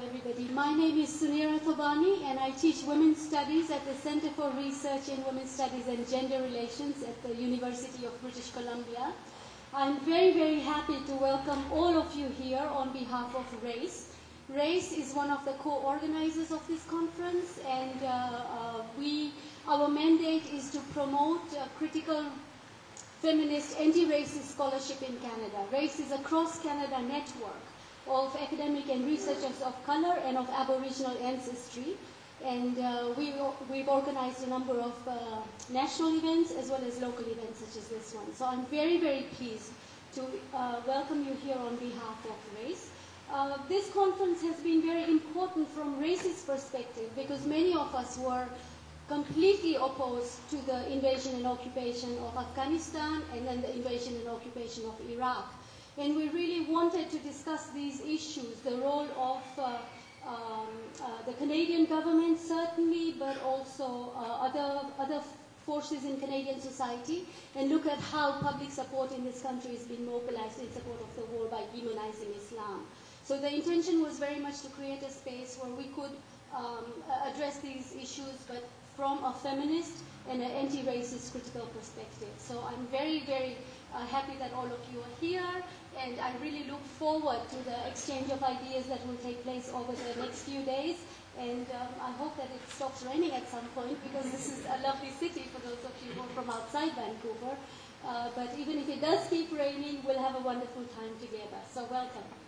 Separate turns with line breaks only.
everybody. My name is Sunira Thobani, and I teach Women's Studies at the Center for Research in Women's Studies and Gender Relations at the University of British Columbia. I'm very, very happy to welcome all of you here on behalf of RACE. RACE is one of the co-organizers of this conference, and our mandate is to promote critical feminist anti-racist scholarship in Canada. RACE is a cross-Canada network of academic and researchers of color and of Aboriginal ancestry. And we've organized a number of national events as well as local events such as this one. So I'm very, very pleased to welcome you here on behalf of RACE. This conference has been very important from RACE's perspective because many of us were completely opposed to the invasion and occupation of Afghanistan and then the invasion and occupation of Iraq. And we really wanted to discuss these issues, the role of the Canadian government certainly, but also other forces in Canadian society, and look at how public support in this country has been mobilized in support of the war by demonizing Islam. So the intention was very much to create a space where we could address these issues, but from a feminist and an anti-racist critical perspective. So I'm very, very happy that all of you are here, and I really look forward to the exchange of ideas that will take place over the next few days. And I hope that it stops raining at some point, because this is a lovely city for those of you who are from outside Vancouver. But even if it does keep raining, we'll have a wonderful time together. So welcome.